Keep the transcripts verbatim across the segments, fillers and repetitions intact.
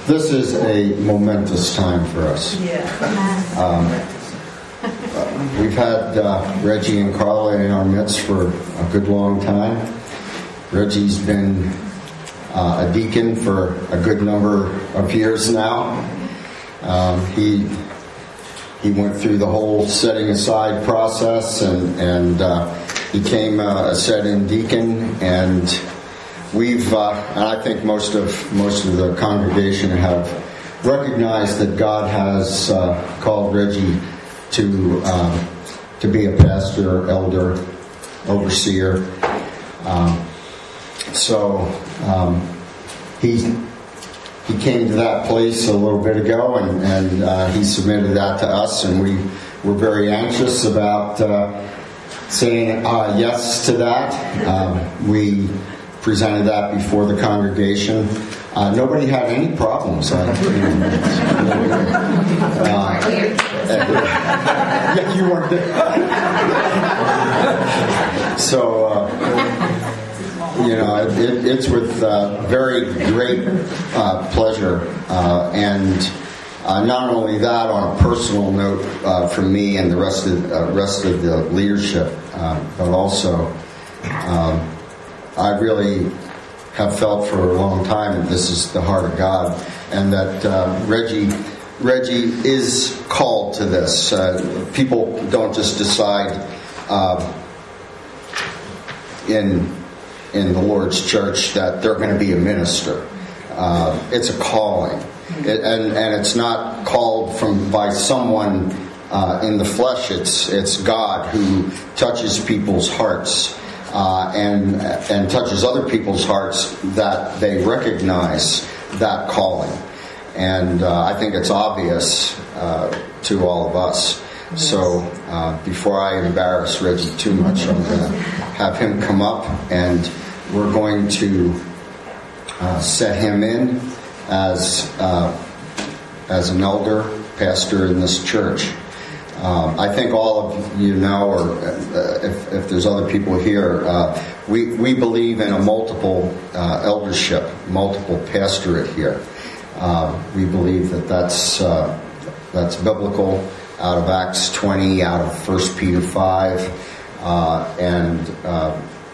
This is a momentous time for us. Yeah. Um, uh, we've had uh, Reggie and Carla in our midst for a good long time. Reggie's been uh, a deacon for a good number of years now. Um, he he went through the whole setting aside process and and uh, became a, a set-in deacon, and we've uh, and I think most of most of the congregation have recognized that God has uh, called Reggie to um, to be a pastor, elder, overseer. Um, so um, he he came to that place a little bit ago, and, and uh, he submitted that to us, and we were very anxious about uh, saying uh, yes to that. Um, we presented that before the congregation. Uh, nobody had any problems. I, you know, uh, yeah, you weren't there. So, uh, you know, it, it, it's with uh, very great uh, pleasure, uh, and uh, not only that, on a personal note, uh, for me and the rest of uh, rest of the leadership, uh, but also, um, I really have felt for a long time that this is the heart of God, and that uh, Reggie Reggie is called to this. Uh, people don't just decide uh, in in the Lord's church that they're going to be a minister. Uh, it's a calling, it, and and it's not called from by someone uh, in the flesh. It's it's God who touches people's hearts. Uh, and and touches other people's hearts that they recognize that calling, and uh, I think it's obvious uh, to all of us. Yes. So uh, before I embarrass Reggie too much, I'm going to have him come up, and we're going to uh, set him in as uh, as an elder pastor in this church. Um, I think all of you know, or uh, if, if there's other people here, uh, we we believe in a multiple uh, eldership, multiple pastorate here. Uh, we believe that that's uh, that's biblical, out of Acts twenty, out of First Peter five, uh, and uh,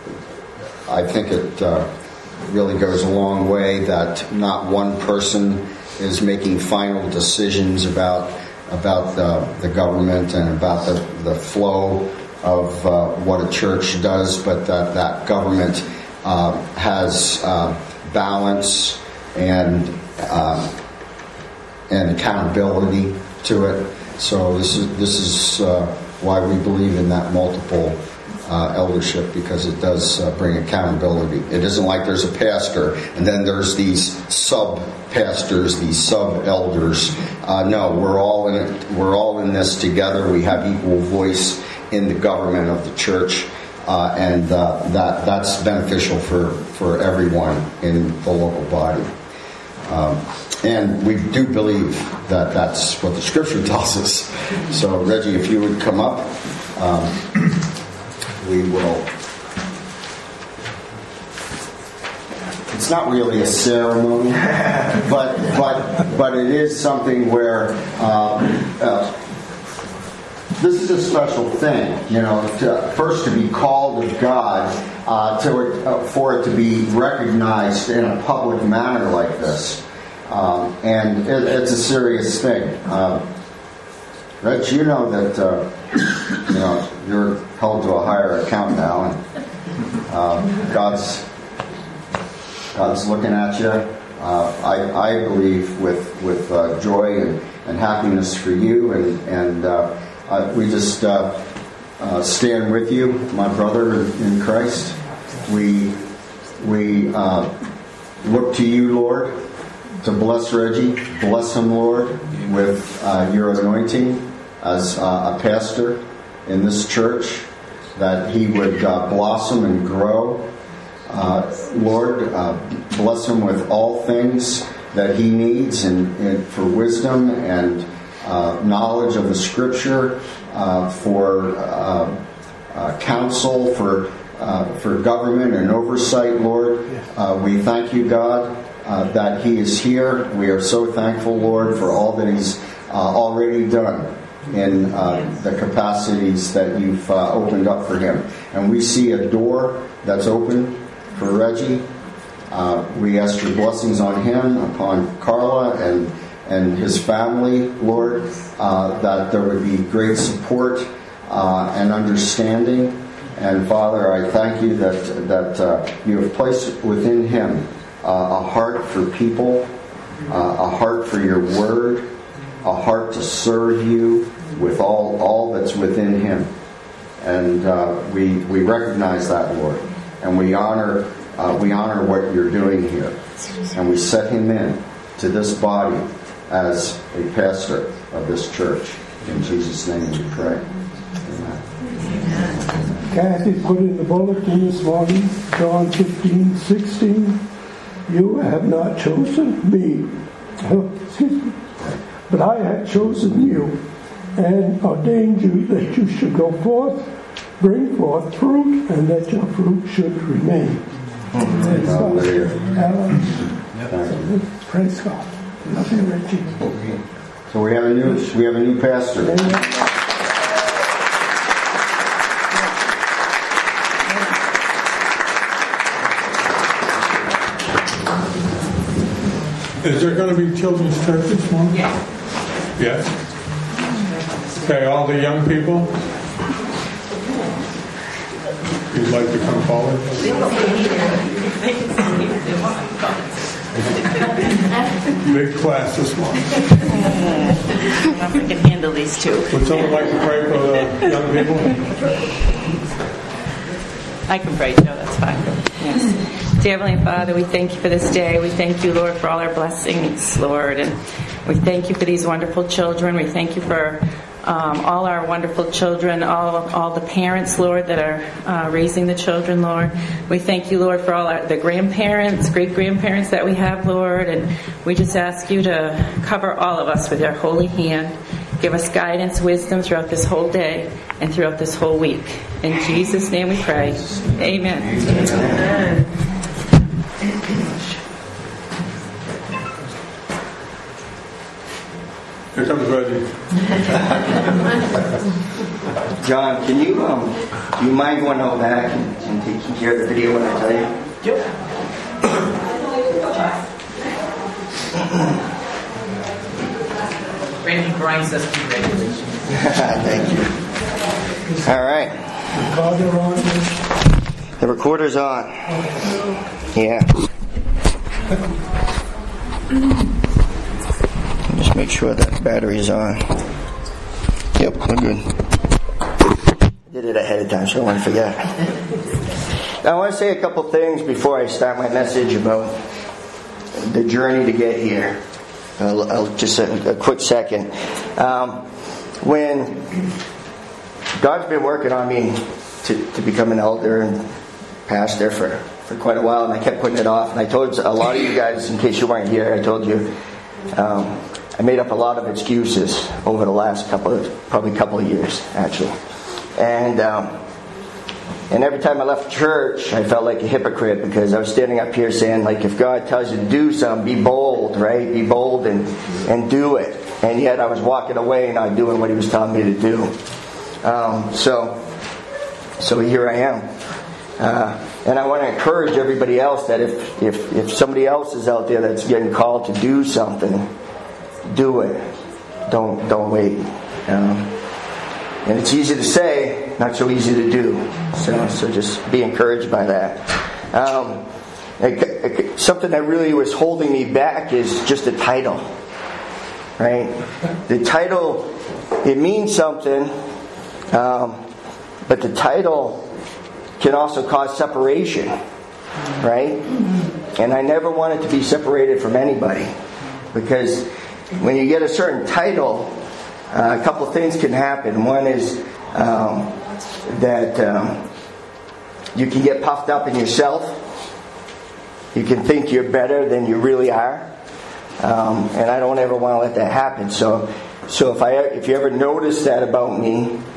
I think it uh, really goes a long way that not one person is making final decisions about. about the, the government and about the, the flow of uh, what a church does, but that that government uh, has uh, balance and uh, and accountability to it. So this is this is uh, why we believe in that multiple uh, eldership, because it does uh, bring accountability. It isn't like there's a pastor and then there's these sub pastors, these sub elders. Uh, no, we're all in it. We're all in this together. We have equal voice in the government of the church, uh, and uh, that that's beneficial for, for everyone in the local body. Um, and we do believe that that's what the Scripture tells us. So, Reggie, if you would come up, um, we will. It's not really a ceremony, but but but it is something where uh, uh, this is a special thing, you know. To, first, to be called of God, uh, to uh, for it to be recognized in a public manner like this, um, and it, it's a serious thing. Uh, Reg, you know that uh, you know you're held to a higher account now, and uh, God's. God's looking at you. Uh, I, I believe with with uh, joy and, and happiness for you, and and uh, uh, we just uh, uh, stand with you, my brother in Christ. We we uh, look to you, Lord, to bless Reggie, bless him, Lord, with uh, your anointing as uh, a pastor in this church, that he would uh, blossom and grow. Uh, Lord, uh, bless him with all things that he needs, and, and for wisdom and uh, knowledge of the Scripture, uh, for uh, uh, counsel, for uh, for government and oversight, Lord. Uh, we thank you, God, uh, that he is here. We are so thankful, Lord, for all that he's uh, already done in uh, the capacities that you've uh, opened up for him. And we see a door that's open for Reggie. Uh, we ask your blessings on him, upon Carla and and his family, Lord, uh, that there would be great support uh, and understanding. And Father, I thank you that that uh, you have placed within him uh, a heart for people, uh, a heart for your word, a heart to serve you with all all that's within him. And uh, we we recognize that, Lord, and we honor uh, we honor what you're doing here, and we set him in to this body as a pastor of this church. In Jesus' name we pray. Amen. Kathy put in the bulletin this morning, John fifteen sixteen. You have not chosen me, excuse me, but I have chosen you and ordained you that you should go forth, bring forth fruit, and that your fruit should remain. Praise God. Alan, praise God. Love you, Reggie. So we have a new we have a new pastor. Amen. Is there going to be children's church this morning? Yes. Yes? Okay, all the young people? You'd like to come forward? Big class this morning. I don't know if I can handle these two. Would someone like to pray for the young people? I can pray, Joe, that's fine. Yes. Dear Heavenly Father, we thank you for this day. We thank you, Lord, for all our blessings, Lord. And we thank you for these wonderful children. We thank you for um, all our wonderful children, all all the parents, Lord, that are uh, raising the children, Lord. We thank you, Lord, for all our, the grandparents, great-grandparents that we have, Lord. And we just ask you to cover all of us with your holy hand. Give us guidance, wisdom throughout this whole day and throughout this whole week. In Jesus' name we pray. Amen. Amen. Here comes Reggie. John, can you um, do you mind going out back and, and taking care of the video when I tell you? Yep. Randy Grimes says congratulations. Thank you. All right. Recorder on. The recorder's on. Yeah. Just make sure that battery's on. Yep, we're good. Did it ahead of time, so I don't want to forget. Now, I want to say a couple things before I start my message about the journey to get here. I'll, I'll just a, a quick second. Um, when God's been working on me to, to become an elder and pastor for, for quite a while, and I kept putting it off. And I told a lot of you guys, in case you weren't here, I told you um, I made up a lot of excuses over the last couple of, probably couple of years, actually. And um, and every time I left church, I felt like a hypocrite because I was standing up here saying, like, if God tells you to do something, be bold, right? Be bold and, and do it. And yet I was walking away and not doing what He was telling me to do. Um, so, so here I am. Uh, and I want to encourage everybody else that if, if, if somebody else is out there that's getting called to do something, do it. Don't don't wait. Um, and it's easy to say, not so easy to do. So so just be encouraged by that. Um, it, it, something that really was holding me back is just the title. Right? The title, it means something, um, but the title can also cause separation. Right? And I never wanted to be separated from anybody, because when you get a certain title, uh, a couple of things can happen. One is um, that um, you can get puffed up in yourself. You can think you're better than you really are, um, and I don't ever want to let that happen. So, so if I if you ever notice that about me,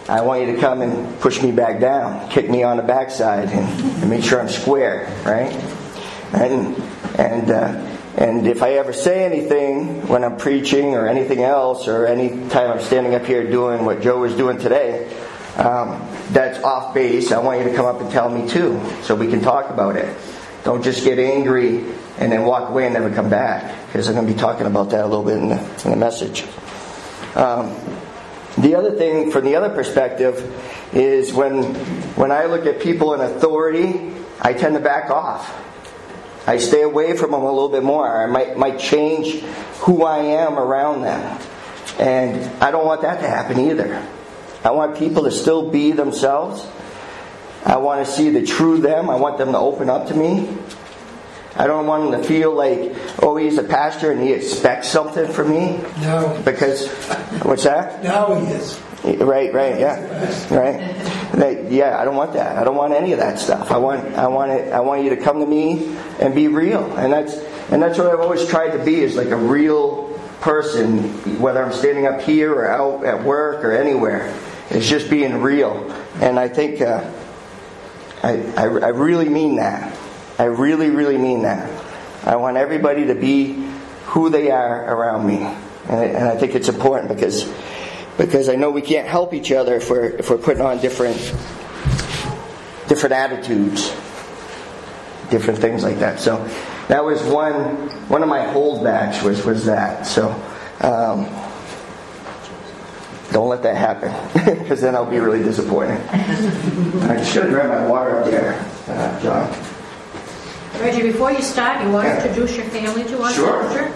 I want you to come and push me back down, kick me on the backside, and, and make sure I'm square, right? And and uh, and if I ever say anything when I'm preaching or anything else, or any time I'm standing up here doing what Joe was doing today, um, that's off base, I want you to come up and tell me too, so we can talk about it. Don't just get angry and then walk away and never come back, because I'm going to be talking about that a little bit in the, in the message. Um, the other thing, from the other perspective, is when when I look at people in authority, I tend to back off. I stay away from them a little bit more. I might might change who I am around them, and I don't want that to happen either. I want people to still be themselves. I want to see the true them. I want them to open up to me. I don't want them to feel like, oh, he's a pastor and he expects something from me. No. Because, what's that? Now he is. Right, right, yeah, right. They, yeah, I don't want that. I don't want any of that stuff. I want, I want it. I want you to come to me and be real, and that's and that's what I've always tried to be, is like a real person, whether I'm standing up here or out at work or anywhere. It's just being real, and I think uh, I, I I really mean that. I really, really mean that. I want everybody to be who they are around me, and I, and I think it's important because. Because I know we can't help each other if we're if we're putting on different different attitudes, different things like that. So that was one one of my holdbacks was was that. So um, don't let that happen, because then I'll be really disappointed. I should have grabbed my water up there, uh, John. Reggie, before you start, you want to Yeah. introduce your family to us? Sure. Sure.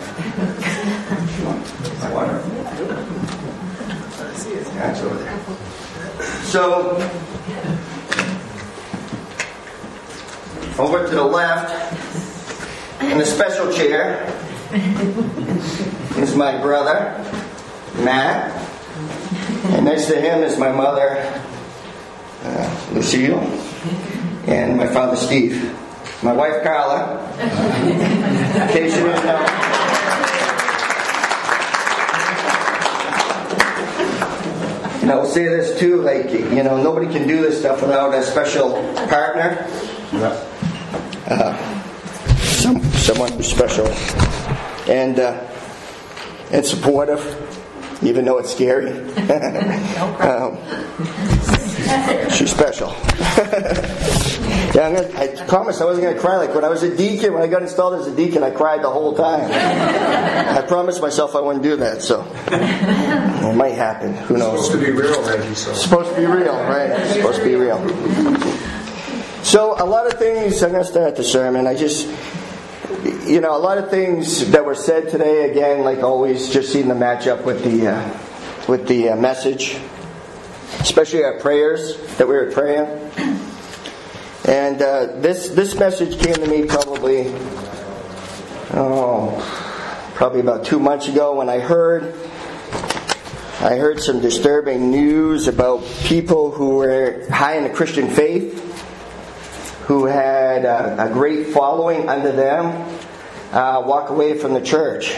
My water. That's over there. So, over to the left, in the special chair, is my brother, Matt. And next to him is my mother, uh, Lucille, and my father, Steve. My wife, Carla. In case you didn't know. And I will say this too, like, you know, nobody can do this stuff without a special partner. Uh, some, someone who's special. And, uh, and supportive, even though it's scary. um, she's special. Yeah, I'm gonna, I promised I wasn't going to cry. Like when I was a deacon, when I got installed as a deacon, I cried the whole time. I promised myself I wouldn't do that, so it might happen. Who knows? It's supposed to be real, Reggie. So. It's supposed to be real, right? It's supposed to be real. So a lot of things, I'm going to start the sermon. I just, you know, a lot of things that were said today, again, like always, just seem to match up with the, uh, with the uh, message. Especially our prayers that we were praying. And uh, this this message came to me probably, oh, probably about two months ago when I heard I heard some disturbing news about people who were high in the Christian faith, who had a, a great following under them, uh, walk away from the church.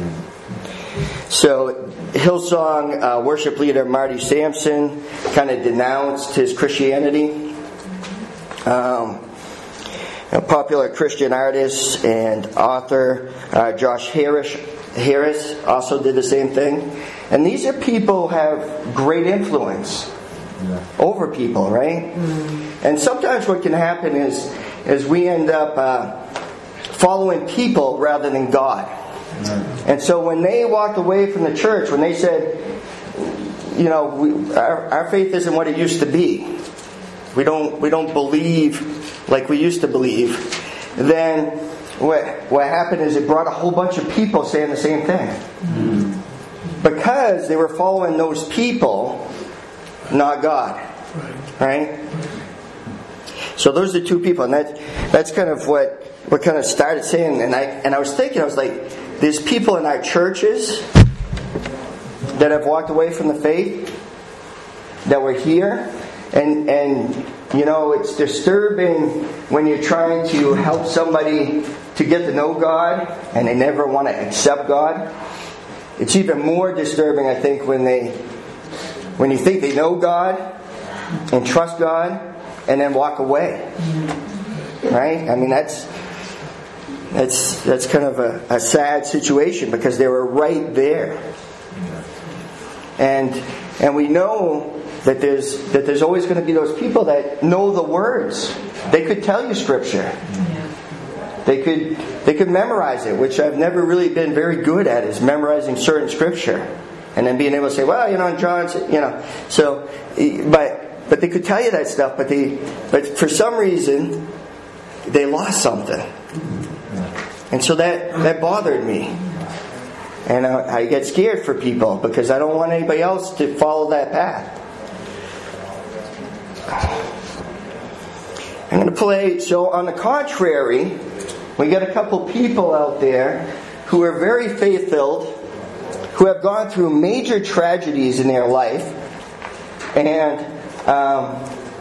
So Hillsong uh, worship leader Marty Sampson kind of denounced his Christianity. Um, a popular Christian artist and author uh, Josh Harris, Harris also did the same thing. And these are people who have great influence yeah. over people, right? Mm-hmm. And sometimes what can happen is, is we end up uh, following people rather than God. Mm-hmm. And so when they walked away from the church, when they said, you know, we, our, our faith isn't what it used to be. We don't we don't believe like we used to believe. Then what what happened is it brought a whole bunch of people saying the same thing. Mm-hmm. Because they were following those people, not God. Right? So those are two people, and that that's kind of what what kind of started saying. And I and I was thinking, I was like, there's people in our churches that have walked away from the faith that were here. And, and you know, it's disturbing when you're trying to help somebody to get to know God and they never want to accept God. It's even more disturbing, I think, when they when you think they know God and trust God and then walk away. Right? I mean, that's that's that's kind of a, a sad situation because they were right there. And and we know that there's that there's always going to be those people that know the words. They could tell you scripture. They could they could memorize it, which I've never really been very good at, is memorizing certain scripture, and then being able to say, well, you know, in John's, you know, so, but but they could tell you that stuff, but they but for some reason they lost something, and so that that bothered me, and I, I get scared for people because I don't want anybody else to follow that path. I'm going to play, so on the contrary, we got a couple people out there who are very faith-filled, who have gone through major tragedies in their life, and um,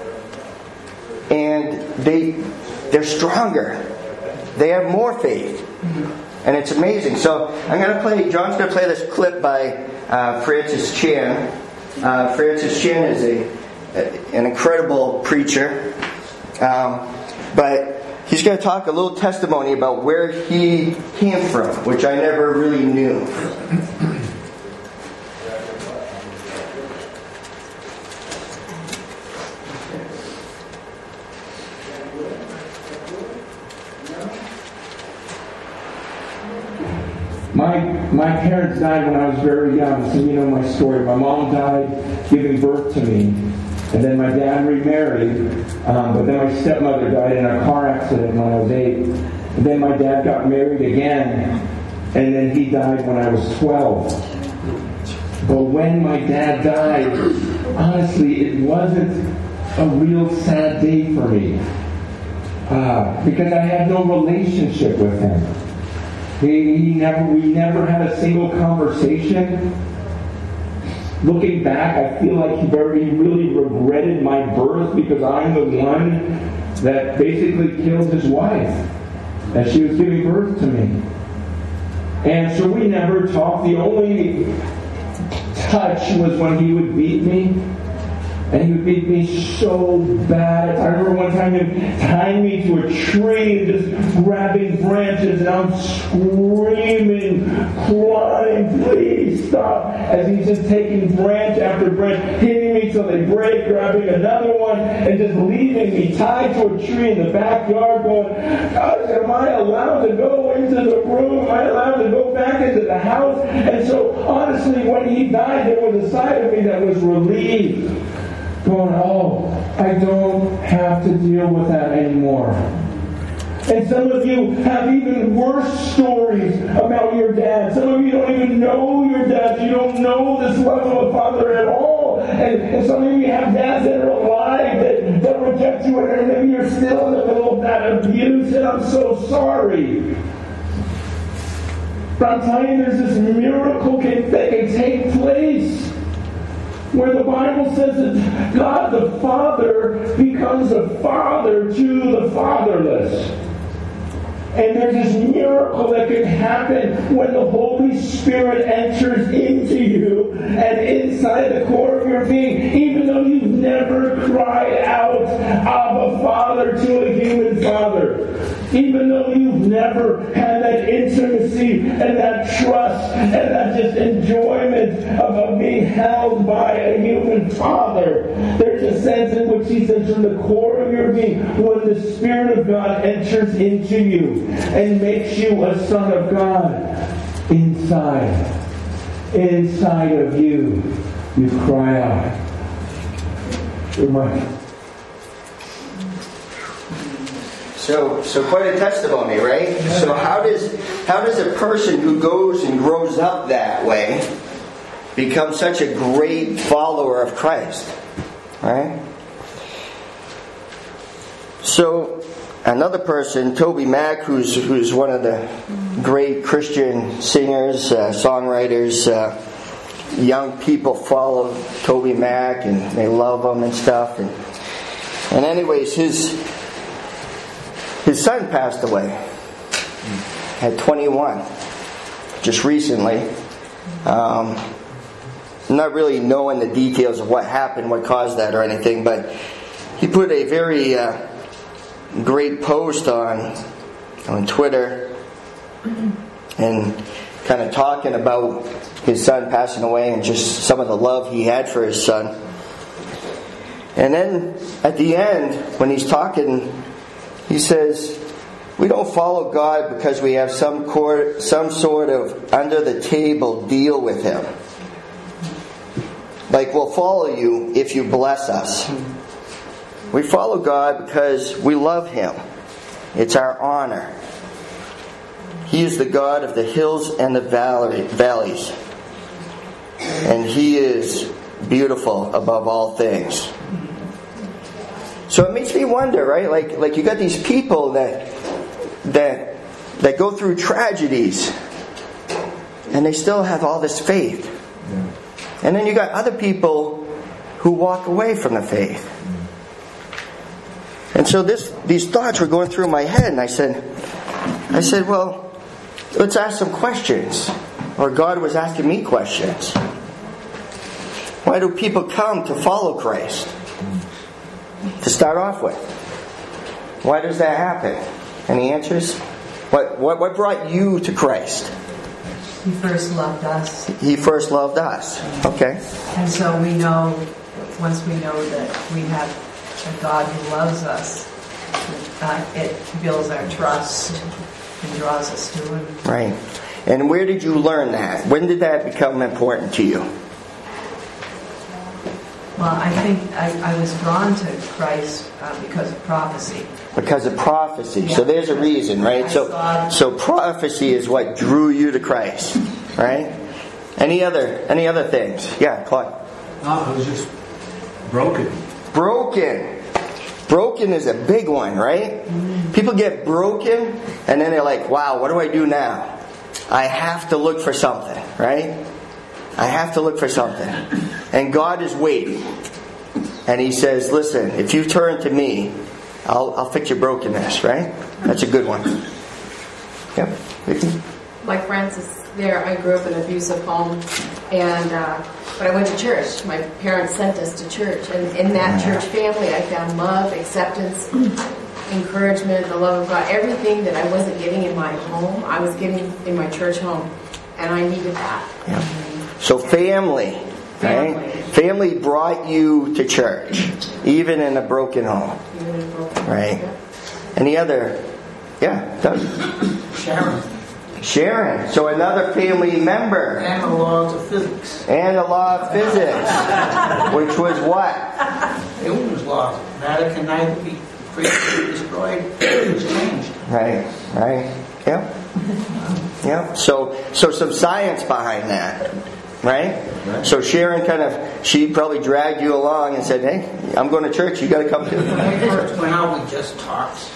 and they they're stronger. They have more faith, and it's amazing. So I'm going to play. John's going to play this clip by uh, Francis Chan. Uh, Francis Chan is a, a an incredible preacher. Um, but he's going to talk a little testimony about where he came from, which I never really knew. My my parents died when I was very young, so you know my story. My mom died giving birth to me. And then my dad remarried, um, but then my stepmother died in a car accident when I was eight. And then my dad got married again, and then he died when I was twelve. But when my dad died, honestly, it wasn't a real sad day for me. Uh, because I had no relationship with him. He, he never, we never had a single conversation. Looking back, I feel like he very really regretted my birth because I'm the one that basically killed his wife as she was giving birth to me. And so we never talked. The only touch was when he would beat me. And he would beat me so bad. I remember one time him tying me to a tree and just grabbing branches, and I'm screaming, crying, please stop. As he's just taking branch after branch, hitting me till they break, grabbing another one, and just leaving me tied to a tree in the backyard going, gosh, am I allowed to go into the room? Am I allowed to go back into the house? And so honestly, when he died, there was a side of me that was relieved. Going, oh, I don't have to deal with that anymore. And some of you have even worse stories about your dad. Some of you don't even know your dad. You don't know this love of a father at all. And, and some of you have dads that are alive that, that reject you, and maybe you're still in the middle of that abuse, and I'm so sorry. But I'm telling you, there's this miracle can, that can take place where the Bible says that God the Father becomes a father to the fatherless. And there's this miracle that can happen when the Holy Spirit enters into you and inside the core of your being, even though you've never cried out of a father to a human father. Even though you've never had that intimacy and that trust and that just enjoyment of, of being held by a human father. There's a sense in which he says from the core of your being, when the Spirit of God enters into you and makes you a son of God, inside, inside of you, you cry out. You're mine. So, so quite a testimony, right? So how does how does a person who goes and grows up that way become such a great follower of Christ, right? So another person, Toby Mac, who's who's one of the great Christian singers, uh, songwriters. Uh, young people follow Toby Mac and they love him and stuff. And, and anyways, his. His son passed away at twenty-one, just recently. Um, not really knowing the details of what happened, what caused that or anything, but he put a very uh, great post on on Twitter and kind of talking about his son passing away and just some of the love he had for his son. And then at the end, when he's talking, he says, we don't follow God because we have some court, some sort of under the table deal with Him. Like, we'll follow you if you bless us. We follow God because we love Him. It's our honor. He is the God of the hills and the valley, valleys. And He is beautiful above all things. So it makes me wonder, right? Like, like you got these people that that that go through tragedies, and they still have all this faith. Yeah. And then you got other people who walk away from the faith. And so this these thoughts were going through my head, and I said, I said, well, let's ask some questions. Or God was asking me questions. Why do people come to follow Christ? To start off with, why does that happen? Any answers? What what what brought you to Christ? He first loved us. He first loved us. Okay. And so we know, once we know that we have a God who loves us, uh, it builds our trust and draws us to Him. Right. And where did you learn that? When did that become important to you? Well, I think I, I was drawn to Christ uh, because of prophecy. Because of prophecy. Yeah. So there's a reason, right? I So saw- so prophecy is what drew you to Christ, right? Any other any other things? Yeah, Claude. No, it was just broken. Broken. Broken is a big one, right? Mm-hmm. People get broken and then they're like, wow, what do I do now? I have to look for something, right? I have to look for something. And God is waiting. And He says, listen, if you turn to me, I'll, I'll fix your brokenness, right? That's a good one. Yep. Vicky? Like Francis there, I grew up in an abusive home. And uh, but I went to church. My parents sent us to church. And in that church family, I found love, acceptance, encouragement, the love of God. Everything that I wasn't getting in my home, I was getting in my church home. And I needed that. Yeah. So family, right? Family. Family brought you to church, even in a broken home. Even in a broken Right. Yeah. Any other? Yeah, Doug. Sharon. Sharon. So another family member. And the laws of physics. And the law of physics. Which was what? Newton's law. Matter can neither be created, destroyed, or changed. Right, right. Yep. Yep. So so some science behind that. Right? Right? So Sharon kind of, she probably dragged you along and said, hey, I'm going to church, you got to come too. When we first went out, we just talked.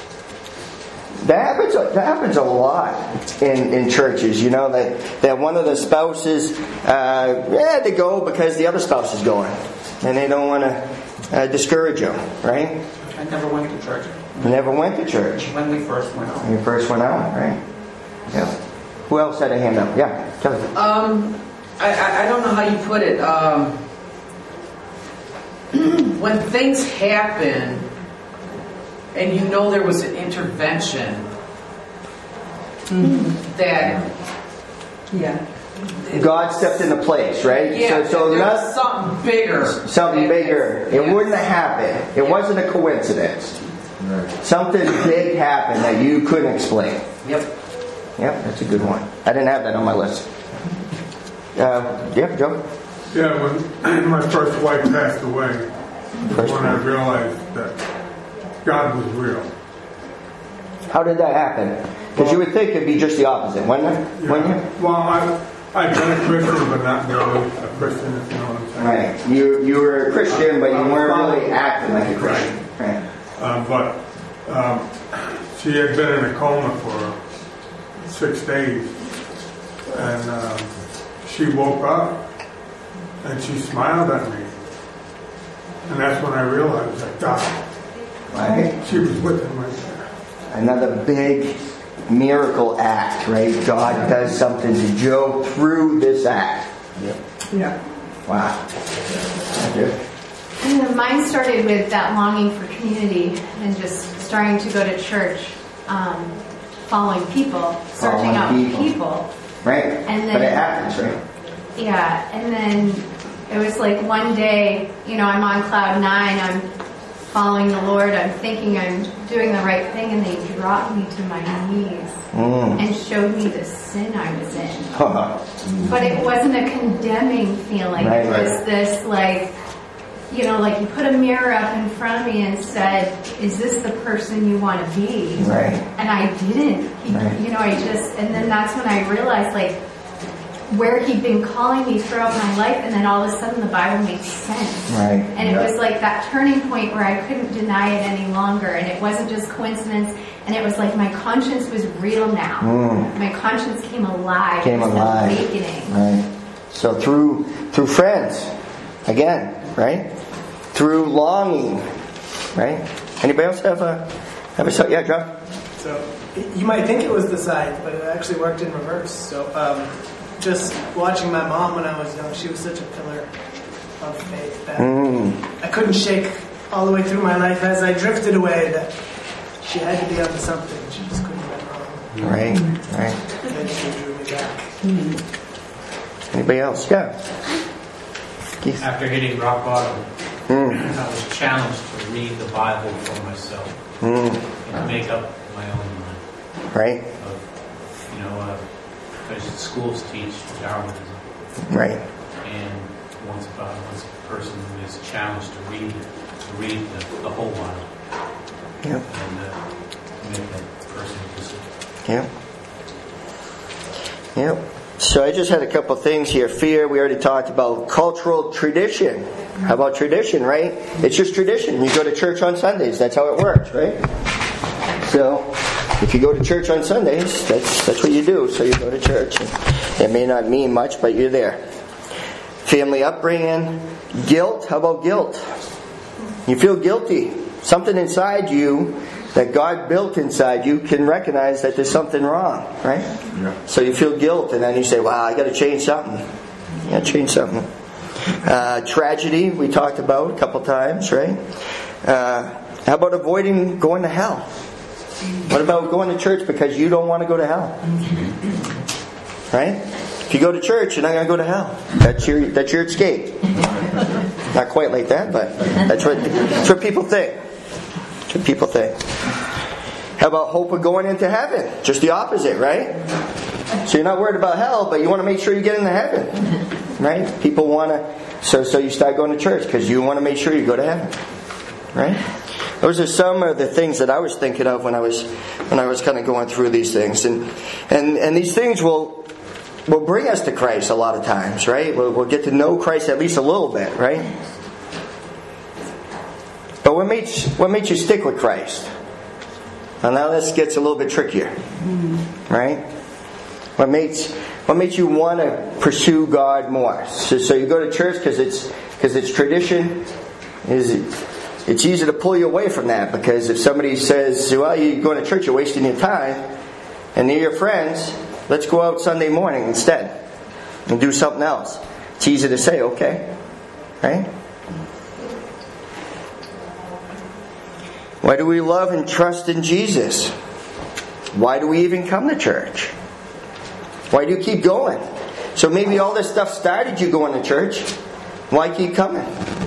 That happens, that happens a lot in, in churches, you know, that, that one of the spouses, uh, yeah, they go because the other spouse is going. And they don't want to uh, discourage them, right? I never went to church. Never went to church. When we first went out. When you first went out, right? Yeah. Who else had a hand up? Yeah, Kelly. Um, I, I, I don't know how you put it. Um, when things happen and you know there was an intervention mm-hmm. that yeah. God stepped into place, right? Yeah, so, so there not, was something bigger. Something bigger. It yeah. wouldn't have happened. It yeah. wasn't a coincidence. Right. Something big happened that you couldn't explain. Yep. Yep, that's a good one. I didn't have that on my list. Uh, yeah, Joe? Yeah, when my first wife passed away, first when I realized that God was real. How did that happen? Because well, you would think it'd be just the opposite, wouldn't it? Yeah, wouldn't you? Well, I, I've been a Christian, but not really a Christian, if you know what I'm saying. Right. You you were a Christian, but you weren't really acting like a Christian. Right. right. Um, but um, she had been in a coma for six days, and um, she woke up and she smiled at me, and that's when I realized that God, right. she was with him right there. Another big miracle act, right? God does something to Joe through this act. Yep. Yeah. Wow. Thank you. And mine started with that longing for community and just starting to go to church, um, following people, searching Following out people. people. Right. And then, but it happens, right? Yeah, and then it was like one day, you know, I'm on cloud nine, I'm following the Lord, I'm thinking I'm doing the right thing, and they dropped me to my knees Mm. and showed me the sin I was in. Huh. But it wasn't a condemning feeling. Right, it was right. this like, you know, like you put a mirror up in front of me and said, is this the person you want to be? Right. And I didn't. He, Right. You know, I just, and then that's when I realized like where he'd been calling me throughout my life, and then all of a sudden the Bible made sense. Right. And it Yeah. was like that turning point where I couldn't deny it any longer, and it wasn't just coincidence, and it was like my conscience was real now. Mm. My conscience came alive. Came it was alive. an awakening. Right. So through through friends, again, right? Through longing, right? Anybody else have a have a so yeah, John? So you might think it was the signs, but it actually worked in reverse. So um, just watching my mom when I was young, she was such a pillar of faith that Mm. I couldn't shake all the way through my life as I drifted away. That she had to be onto something. She just couldn't have been wrong. Right, right. And then she drew me back. Anybody else? Yeah. Keith. After hitting rock bottom, Mm. I was challenged to read the Bible for myself Mm. and to make up my own mind. Right. Of, you know, uh, because schools teach Darwinism, Right. and once about once a person is challenged to read it, to read the, the whole Bible, Yep. and uh, to make that person decide. Yep. Yep. So I just had a couple things here. Fear, we already talked about. Cultural tradition. How about tradition, right? It's just tradition. You go to church on Sundays. That's how it works, right? So if you go to church on Sundays, that's that's what you do. So you go to church. It may not mean much, but you're there. Family upbringing. Guilt. How about guilt? You feel guilty. Something inside you that God built inside you can recognize that there's something wrong, right? Yeah. So you feel guilt, and then you say, wow, I got to change something. You got to change something. Uh, tragedy, we talked about a couple times, right? Uh, how about avoiding going to hell? What about going to church because you don't want to go to hell? Right? If you go to church, you're not going to go to hell. That's your that's your escape. Not quite like that, but that's what that's what people think. That's what people think. How about hope of going into heaven? Just the opposite, right? So you're not worried about hell, but you want to make sure you get into heaven, right? People want to, so so you start going to church because you want to make sure you go to heaven, right? Those are some of the things that I was thinking of when I was when I was kind of going through these things, and and and these things will will bring us to Christ a lot of times, right? We'll, we'll get to know Christ at least a little bit, right? But what makes what makes you stick with Christ? And now this gets a little bit trickier, right? What makes what makes you want to pursue God more? So, so you go to church because it's because it's tradition. Is it? It's easy to pull you away from that, because if somebody says, "Well, you're going to church, you're wasting your time," and they're your friends, let's go out Sunday morning instead and do something else. It's easy to say, okay, right? Why do we love and trust in Jesus? Why do we even come to church? Why do you keep going? So maybe all this stuff started you going to church. Why keep coming?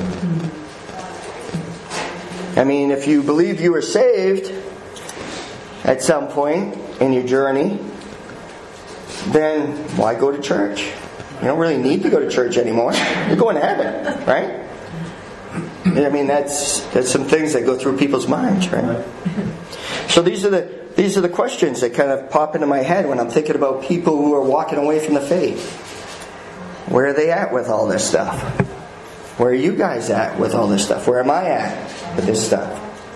I mean, if you believe you were saved at some point in your journey, then why go to church? You don't really need to go to church anymore. You're going to heaven, right? I mean, that's that's some things that go through people's minds, right? So these are the these are the questions that kind of pop into my head when I'm thinking about people who are walking away from the faith. Where are they at with all this stuff? Where are you guys at with all this stuff? Where am I at with this stuff?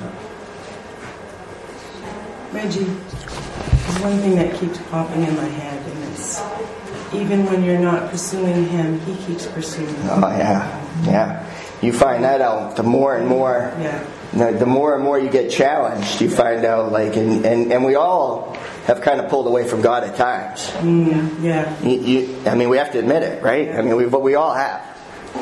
Reggie, there's one thing that keeps popping in my head, and it's even when you're not pursuing Him, He keeps pursuing you. Oh yeah, yeah. You find that out the more and more. Yeah. The, the more and more you get challenged, you find out like, and, and, and we all have kind of pulled away from God at times. Mm, yeah. You, you, I mean, we have to admit it, right? I mean, we but we all have.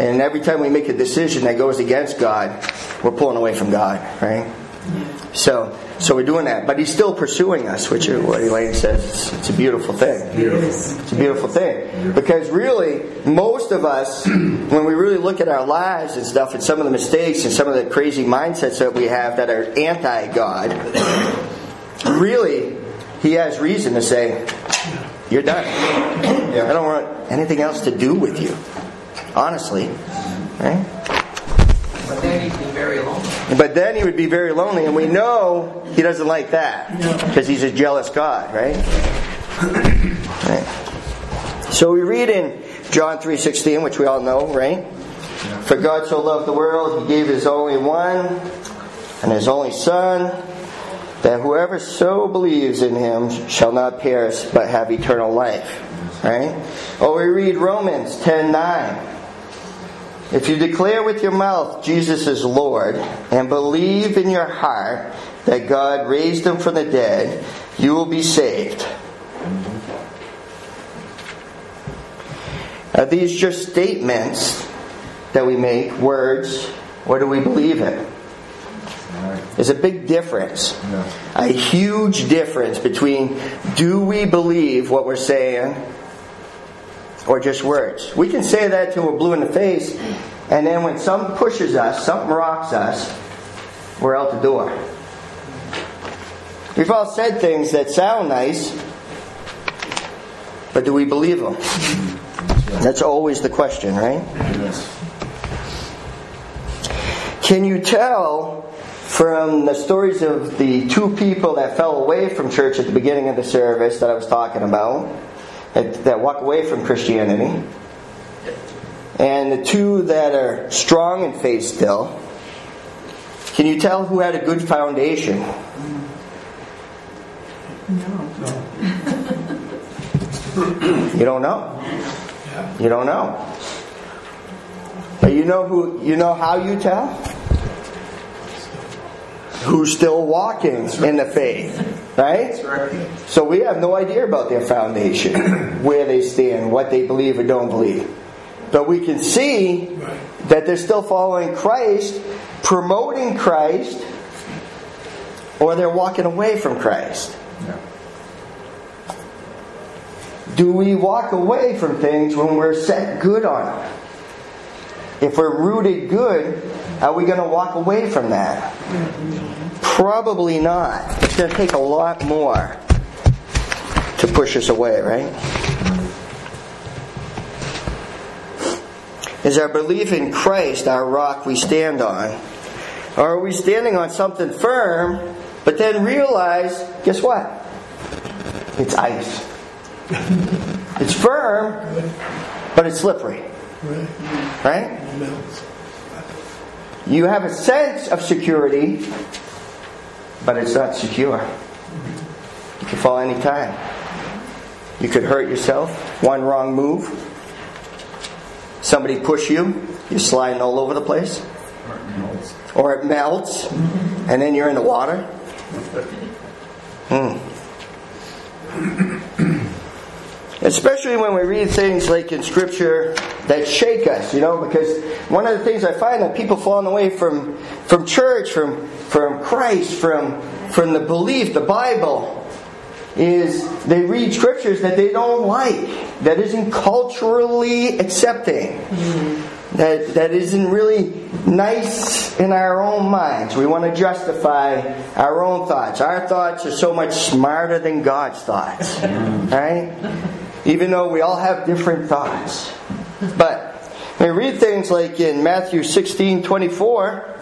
And every time we make a decision that goes against God, we're pulling away from God, right? So, so we're doing that. But He's still pursuing us, which is what Elaine says. It's, it's a beautiful thing. It's a beautiful thing. Because really, most of us, when we really look at our lives and stuff, and some of the mistakes and some of the crazy mindsets that we have that are anti-God, really, He has reason to say, you're done. I don't want anything else to do with you. Honestly. Right? But then he'd be very lonely. But then he would be very lonely, and we know He doesn't like that. Because He's a jealous God, right? Right. So we read in John three sixteen, which we all know, right? For God so loved the world, He gave His only one and His only Son, that whoever so believes in Him shall not perish but have eternal life. Right? Or we read Romans ten nine. If you declare with your mouth Jesus is Lord and believe in your heart that God raised Him from the dead, you will be saved. Are these just statements that we make, words, or do we believe it? There's a big difference. A huge difference between do we believe what we're saying or just words. We can say that till we're blue in the face, and then when something pushes us, something rocks us, we're out the door. We've all said things that sound nice, but do we believe them? That's always the question, right? Can you tell from the stories of the two people that fell away from church at the beginning of the service that I was talking about, that, that walk away from Christianity, and the two that are strong in faith still, can you tell who had a good foundation? No. You don't know. You don't know. But you know who? You know how you tell? Who's still walking in the faith, right? So we have no idea about their foundation, where they stand, what they believe or don't believe. But we can see that they're still following Christ, promoting Christ, or they're walking away from Christ. Do we walk away from things when we're set good on them? If we're rooted good, are we going to walk away from that? Probably not. It's going to take a lot more to push us away, right? Is our belief in Christ our rock we stand on? Or are we standing on something firm, but then realize, guess what? It's ice. It's firm, but it's slippery. Right? You have a sense of security, but it's not secure. You can fall any time. You could hurt yourself. One wrong move. Somebody push you. You're sliding all over the place. Or it melts. And then you're in the water. Hmm. Especially when we read things like in Scripture that shake us, you know, because one of the things I find that people falling away from from church, from from Christ, from from the belief, the Bible, is they read scriptures that they don't like, that isn't culturally accepting, mm-hmm. that that isn't really nice in our own minds. We want to justify our own thoughts. Our thoughts are so much smarter than God's thoughts, mm-hmm. right? Even though we all have different thoughts. But we read things like in Matthew sixteen twenty-four,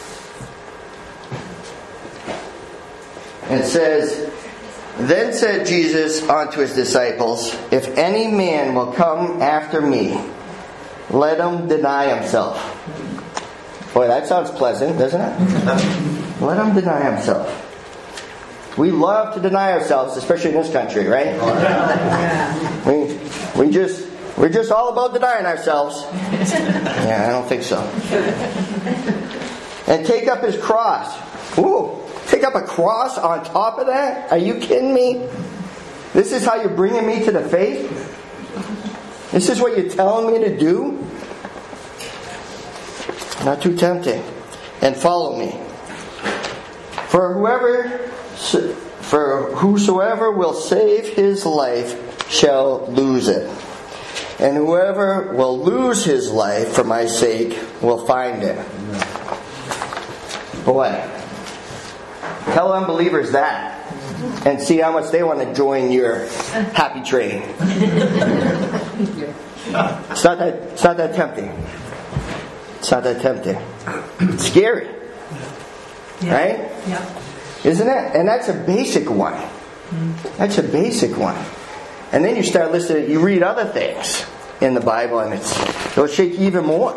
it says, "Then said Jesus unto His disciples, If any man will come after me, let him deny himself." Boy, that sounds pleasant, doesn't it? Let him deny himself. We love to deny ourselves, especially in this country, right? We we just we're just all about denying ourselves. Yeah, I don't think so. And take up his cross. Ooh, take up a cross on top of that? Are you kidding me? This is how you're bringing me to the faith? This is what you're telling me to do? Not too tempting. And follow me. For whoever, for whosoever will save his life shall lose it. And whoever will lose his life for my sake will find it. Boy. Tell unbelievers that. And see how much they want to join your happy train. It's not that, it's not that tempting. It's not that tempting. It's scary. Yeah. Right? Yeah. Isn't it? And that's a basic one. That's a basic one. And then you start listening, you read other things in the Bible and it's, it'll shake you even more.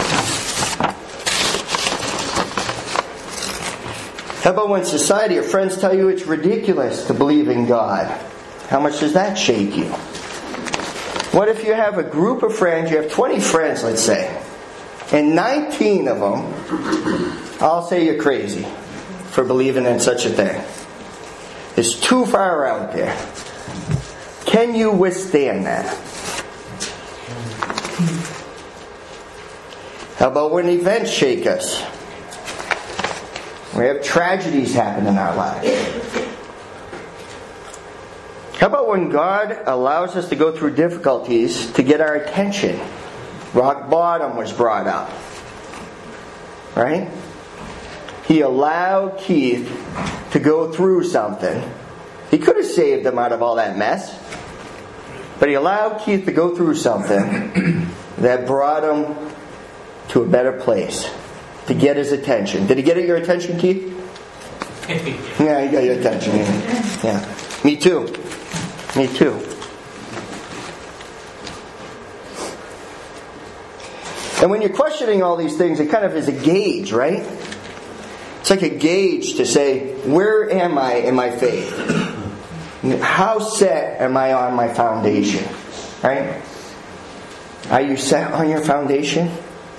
How about when society or friends tell you it's ridiculous to believe in God? How much does that shake you? What if you have a group of friends, you have twenty friends, let's say, and nineteen of them all say you're crazy for believing in such a thing? It's too far out there. Can you withstand that? How about when events shake us? We have tragedies happen in our lives. How about when God allows us to go through difficulties to get our attention? Rock bottom was brought up. Right? He allowed Keith to go through something. He could have saved him out of all that mess. But he allowed Keith to go through something that brought him to a better place. To get his attention. Did he get your attention, Keith? Yeah, he got your attention. Yeah. yeah. Me too. Me too. And when you're questioning all these things, it kind of is a gauge, right? It's like a gauge to say, where am I in my faith? How set am I on my foundation? Right? Are you set on your foundation?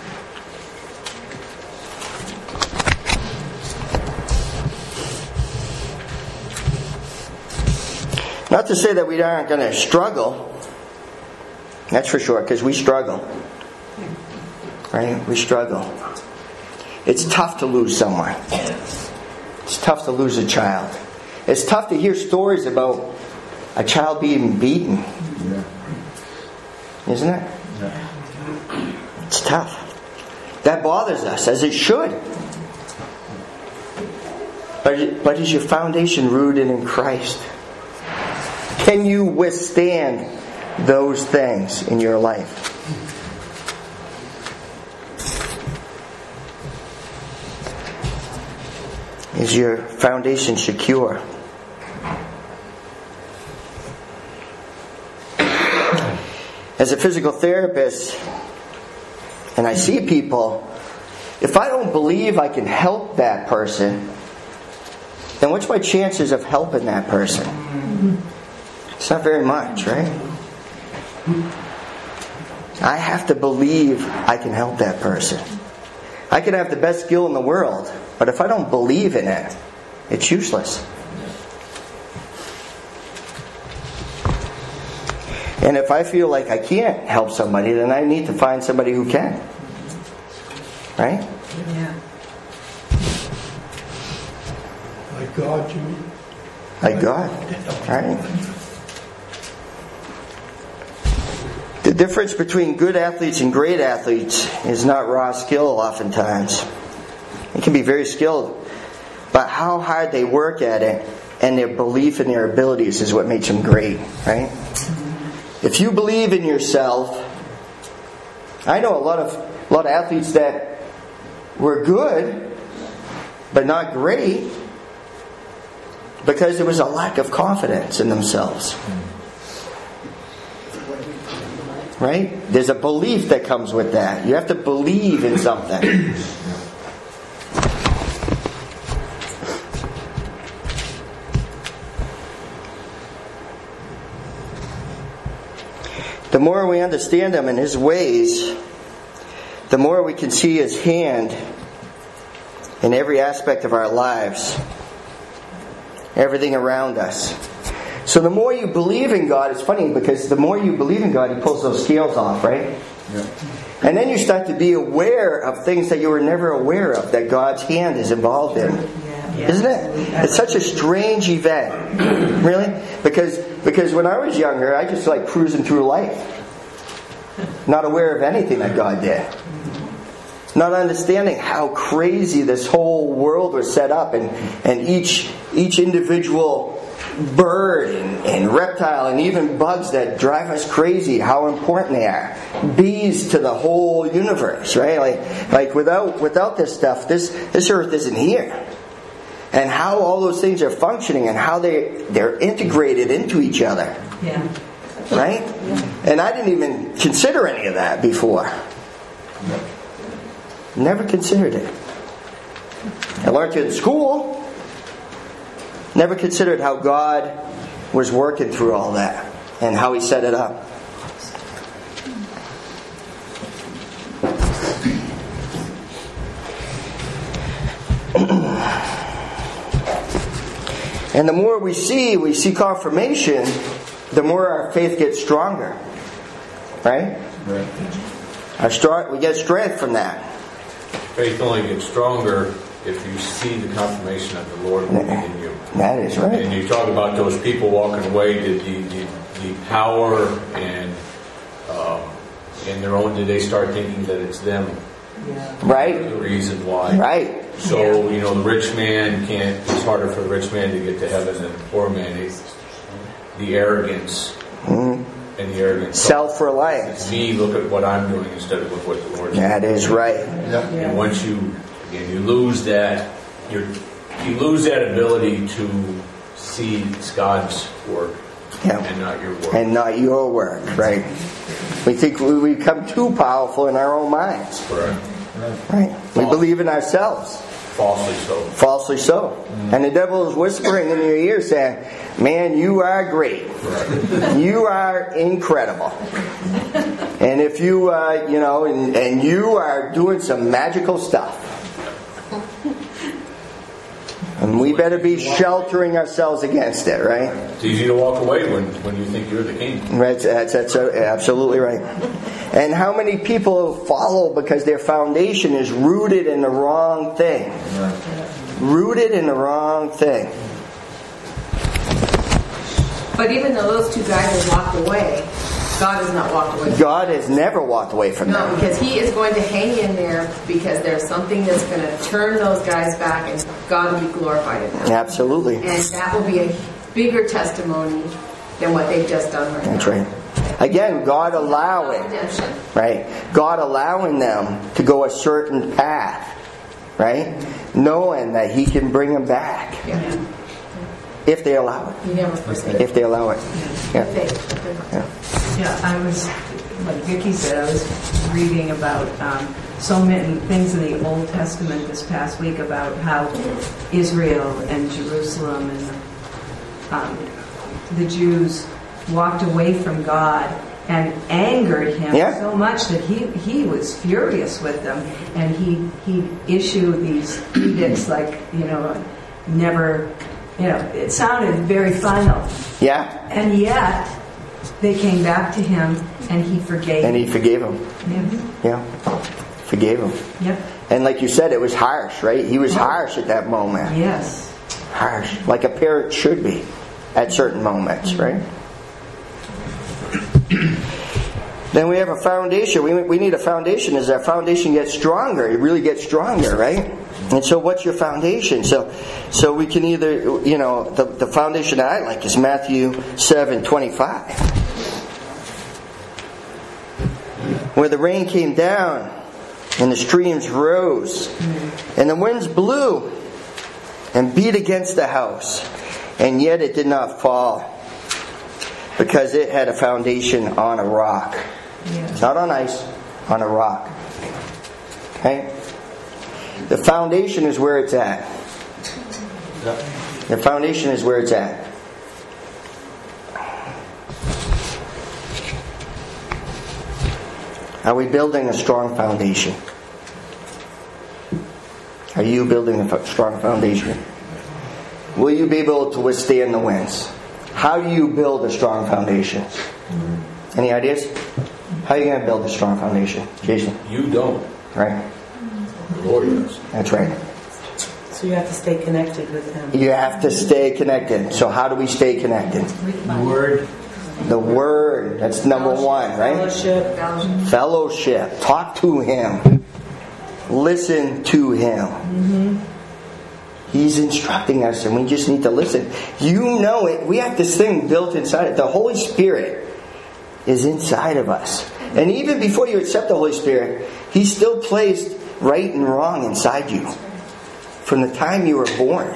Not to say that we aren't going to struggle. That's for sure, because we struggle. Right? We struggle. It's tough to lose someone. It's tough to lose a child. It's tough to hear stories about a child being beaten. Yeah. Isn't it? Yeah. It's tough. That bothers us, as it should. But, but is your foundation rooted in Christ? Can you withstand those things in your life? Is your foundation secure? As a physical therapist, and I see people, if I don't believe I can help that person, then what's my chances of helping that person? It's not very much, right? I have to believe I can help that person. I can have the best skill in the world, but if I don't believe in it, it's useless. And if I feel like I can't help somebody, then I need to find somebody who can. Right? Yeah. Like God, you mean? Like God. Right? The difference between good athletes and great athletes is not raw skill oftentimes. They can be very skilled, but how hard they work at it and their belief in their abilities is what makes them great, right? If you believe in yourself, I know a lot of a lot of athletes that were good, but not great, because there was a lack of confidence in themselves. Right? There's a belief that comes with that. You have to believe in something. The more we understand Him and His ways, the more we can see His hand in every aspect of our lives, everything around us. So the more you believe in God, it's funny because the more you believe in God, He pulls those scales off, right? And then you start to be aware of things that you were never aware of, that God's hand is involved in. Isn't it? It's such a strange event. Really? Because because when I was younger, I just like cruising through life. Not aware of anything that God did. Not understanding how crazy this whole world was set up, and, and each each individual bird and, and reptile and even bugs that drive us crazy, how important they are. Bees to the whole universe, right? Like like without without this stuff, this this earth isn't here. And how all those things are functioning and how they they're integrated into each other. Yeah. Right? And I didn't even consider any of that before. Never considered it. I learned it in school. Never considered how God was working through all that and how He set it up. And the more we see, we see confirmation, the more our faith gets stronger. Right? Right. Our strong, we get strength from that. Faith only gets stronger if you see the confirmation of the Lord working in you. That is right. And you talk about those people walking away, the, the, the, the power and um, in their own, did they start thinking that it's them? Yeah. Right. The reason why. Right. So, you know, the rich man can't, it's harder for the rich man to get to heaven than the poor man. It's the arrogance. Mm-hmm. And the arrogance. Self-reliance. It's me, look at what I'm doing instead of what the Lord's doing. That is right. Yeah. And once you, again, you lose that, you're, you lose that ability to see God's work. Yeah. And not your work. And not your work, right? We think we become too powerful in our own minds. Correct. Right. We believe in ourselves. Falsely so. Falsely so. Mm. And the devil is whispering in your ear saying, man, you are great. Right. You are incredible. And if you, uh, you know, and, and you are doing some magical stuff. And we better be sheltering ourselves against it, right? It's easy to walk away when, when you think you're the king. Right, that's, that's absolutely right. And how many people follow because their foundation is rooted in the wrong thing? Rooted in the wrong thing. But even though those two guys have walked away, God has not walked away from God has never walked away from no, them. Because He is going to hang in there because there's something that's going to turn those guys back and God will be glorified in that. Absolutely. And that will be a bigger testimony than what they've just done right That's now. right. Again, God allowing, right? God allowing them to go a certain path, right? Knowing that He can bring them back. Yeah. If they allow it. You never forsake. If they allow it. Yeah. Yeah. Yeah, I was, like Vicki said, I was reading about um, so many things in the Old Testament this past week about how Israel and Jerusalem and um, the Jews walked away from God and angered Him yeah. so much that he, he was furious with them, and he he issued these edicts like, you know, never, you know, it sounded very final. Yeah. And yet they came back to Him and He forgave And He forgave them. Yeah. Yeah. Forgave them. Yep. And like you said, it was harsh, right? He was harsh at that moment. Yes. Harsh. Like a parent should be at certain moments, mm-hmm. right? Then we have a foundation. We, we need a foundation. As our foundation gets stronger, it really gets stronger, right? And so what's your foundation? So so we can either, you know, the, the foundation that I like is Matthew seven twenty-five. Where the rain came down and the streams rose and the winds blew and beat against the house, and yet it did not fall because it had a foundation on a rock. Yeah. Not on ice, on a rock. Okay? The foundation is where it's at. The foundation is where it's at. Are we building a strong foundation? Are you building a strong foundation? Will you be able to withstand the winds? How do you build a strong foundation? Any ideas? How are you going to build a strong foundation, Jason? You don't. Right. The Lord does. That's right. So you have to stay connected with Him. You have to stay connected. So how do we stay connected? The Word. The Word. That's number one, right? Fellowship. Fellowship. Talk to Him. Listen to Him. Mm-hmm. He's instructing us, and we just need to listen. You know it. We have this thing built inside it. The Holy Spirit is inside of us. And even before you accept the Holy Spirit, He's still placed right and wrong inside you. From the time you were born.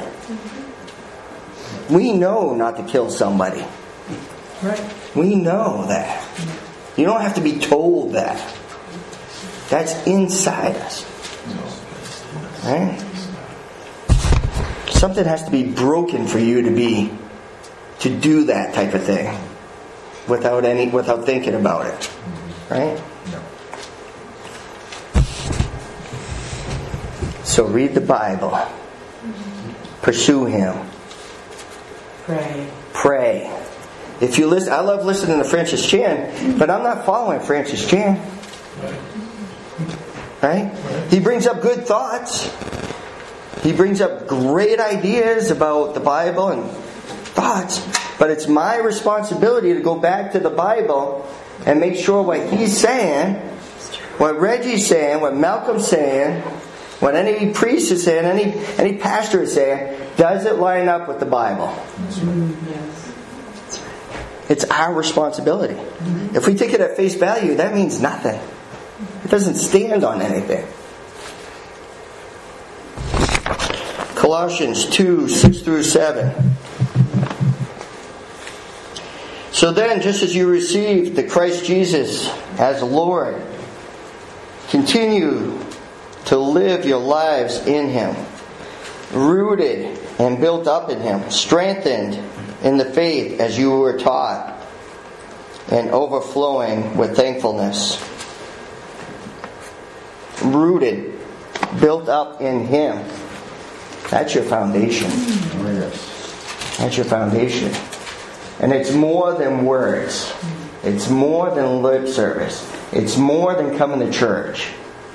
We know not to kill somebody. Right. We know that. You don't have to be told that. That's inside us. Right? Something has to be broken for you to be to do that type of thing without any without thinking about it. Right? So read the Bible. Pursue Him. Pray. Pray. If you listen, I love listening to Francis Chan, but I'm not following Francis Chan. Right? He brings up good thoughts. He brings up great ideas about the Bible and thoughts. But it's my responsibility to go back to the Bible and make sure what he's saying, what Reggie's saying, what Malcolm's saying, what any priest is saying, any any pastor is saying, does it line up with the Bible? Yes. It's our responsibility. Mm-hmm. If we take it at face value, that means nothing. It doesn't stand on anything. Colossians two, six through seven. So then, just as you received the Christ Jesus as Lord, continue to live your lives in Him, rooted and built up in Him, strengthened in the faith as you were taught, and overflowing with thankfulness. Rooted, built up in Him. That's your foundation. That's your foundation. And it's more than words. It's more than lip service. It's more than coming to church.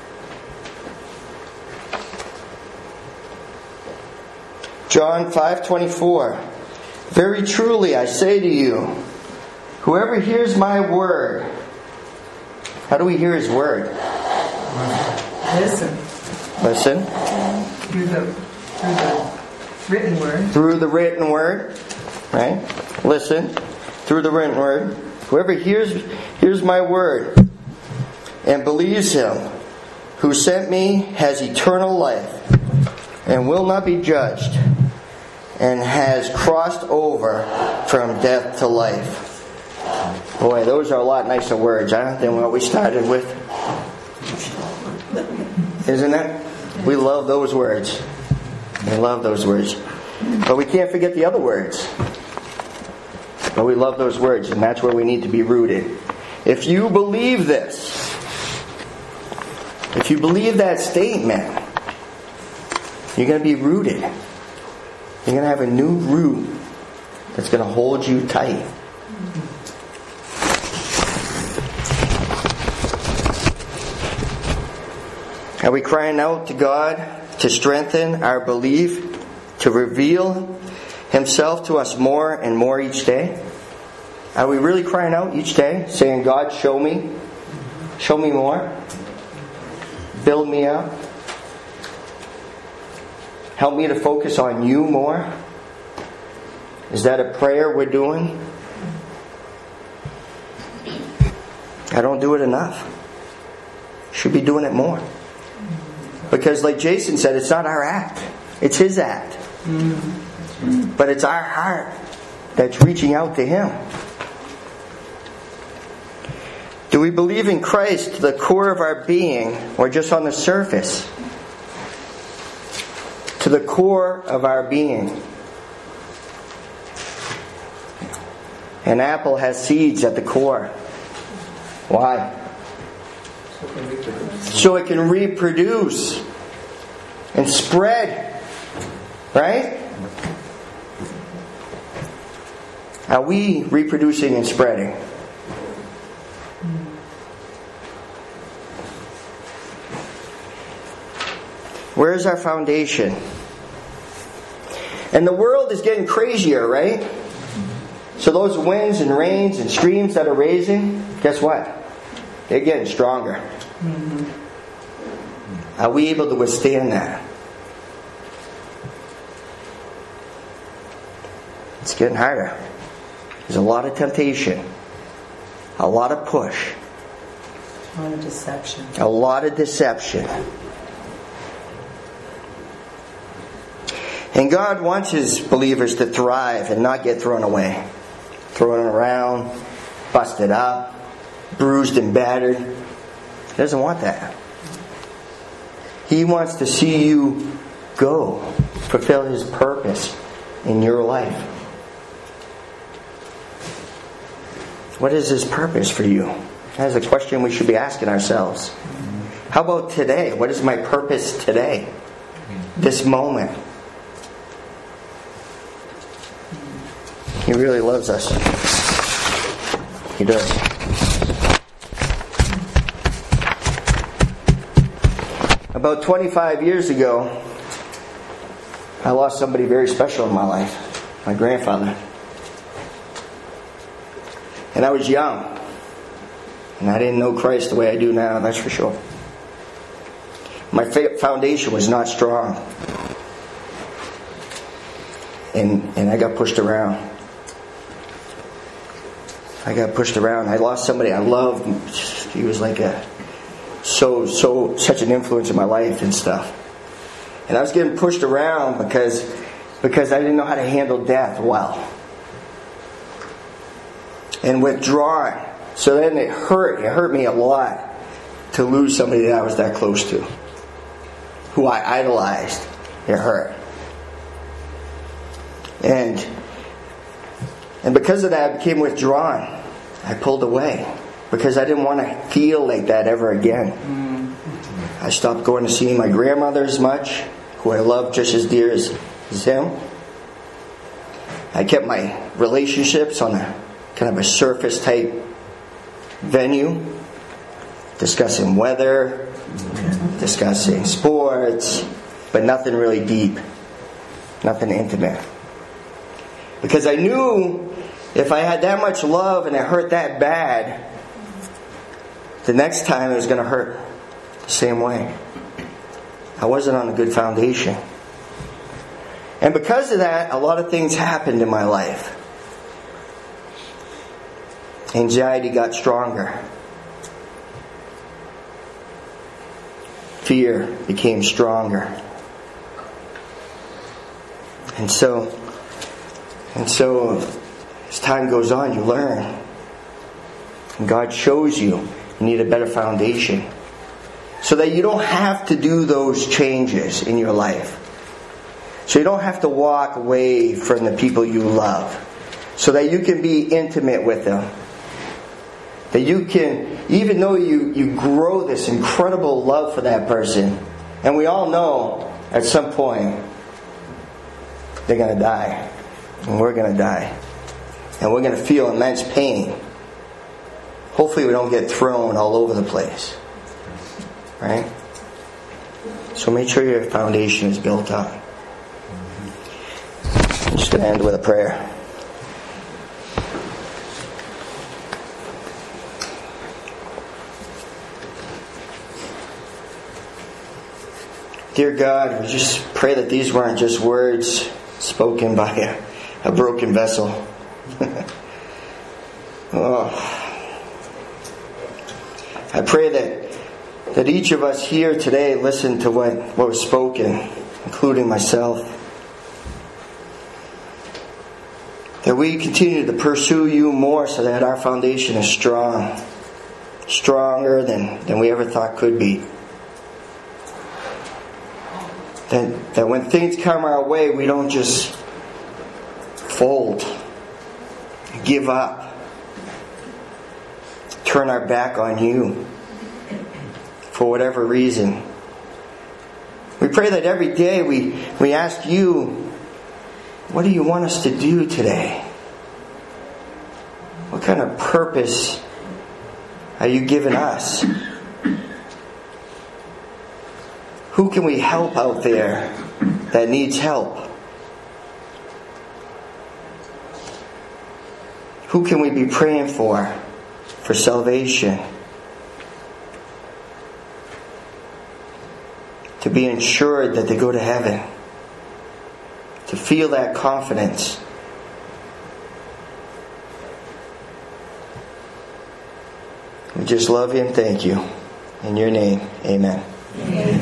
John five twenty-four. Very truly I say to you, whoever hears my word. How do we hear His word? Listen. Listen. Through the, through the written word. Through the written word. Right? Listen. Through the written word. Whoever hears hears my word and believes Him who sent me has eternal life and will not be judged, and has crossed over from death to life. Boy, those are a lot nicer words, huh, than what we started with. Isn't it? We love those words. We love those words. But we can't forget the other words. But we love those words, and that's where we need to be rooted. If you believe this, if you believe that statement, you're going to be rooted. You're going to have a new root that's going to hold you tight. Are we crying out to God to strengthen our belief, to reveal Himself to us more and more each day? Are we really crying out each day, saying, God, show me, show me more, build me up? Help me to focus on you more. Is that a prayer we're doing? I don't do it enough. Should be doing it more. Because like Jason said, it's not our act. It's His act. Mm-hmm. But it's our heart that's reaching out to Him. Do we believe in Christ to the core of our being, or just on the surface? To the core of our being. An apple has seeds at the core. Why? So it can reproduce and spread. Right? Are we reproducing and spreading? Where's our foundation? And the world is getting crazier, right? So those winds and rains and streams that are raising, guess what? They're getting stronger. Mm-hmm. Are we able to withstand that? It's getting harder. There's a lot of temptation. A lot of push. A lot of deception. A lot of deception. And God wants His believers to thrive and not get thrown away. Thrown around, busted up, bruised and battered. He doesn't want that. He wants to see you go, fulfill His purpose in your life. What is His purpose for you? That's a question we should be asking ourselves. How about today? What is my purpose today? This moment. He really loves us. He does. About twenty-five years ago, I lost somebody very special in my life. My grandfather. And I was young. And I didn't know Christ the way I do now, that's for sure. My foundation was not strong. And, and I got pushed around. I got pushed around. I lost somebody I loved. He was like a so so such an influence in my life and stuff. And I was getting pushed around because because I didn't know how to handle death well. And withdrawn. So then it hurt. It hurt me a lot to lose somebody that I was that close to, who I idolized. It hurt. And and because of that, I became withdrawn. I pulled away because I didn't want to feel like that ever again. Mm-hmm. I stopped going to see my grandmother as much, who I loved just as dear as, as him. I kept my relationships on a kind of a surface type venue, discussing weather, discussing sports, but nothing really deep, nothing intimate. Because I knew if I had that much love and it hurt that bad, the next time it was going to hurt the same way. I wasn't on a good foundation. And because of that, a lot of things happened in my life. Anxiety got stronger. Fear became stronger. And so, and so, as time goes on, you learn. And God shows you you need a better foundation. So that you don't have to do those changes in your life. So you don't have to walk away from the people you love. So that you can be intimate with them. That you can, even though you, you grow this incredible love for that person, and we all know at some point they're going to die. And we're going to die. And we're going to feel immense pain. Hopefully we don't get thrown all over the place. Right? So make sure your foundation is built up. I'm just going to end with a prayer. Dear God, we just pray that these weren't just words spoken by a, a broken vessel. Oh. I pray that that each of us here today listen to what, what was spoken, including myself. That we continue to pursue you more so that our foundation is strong. Stronger than, than we ever thought could be. That, that when things come our way, we don't just fold, give up, turn our back on you for whatever reason. We pray that every day we, we ask you, what do you want us to do today? What kind of purpose are you giving us? Who can we help out there that needs help? Who can we be praying for, for salvation? To be ensured that they go to heaven. To feel that confidence. We just love you and thank you. In your name, amen. Amen.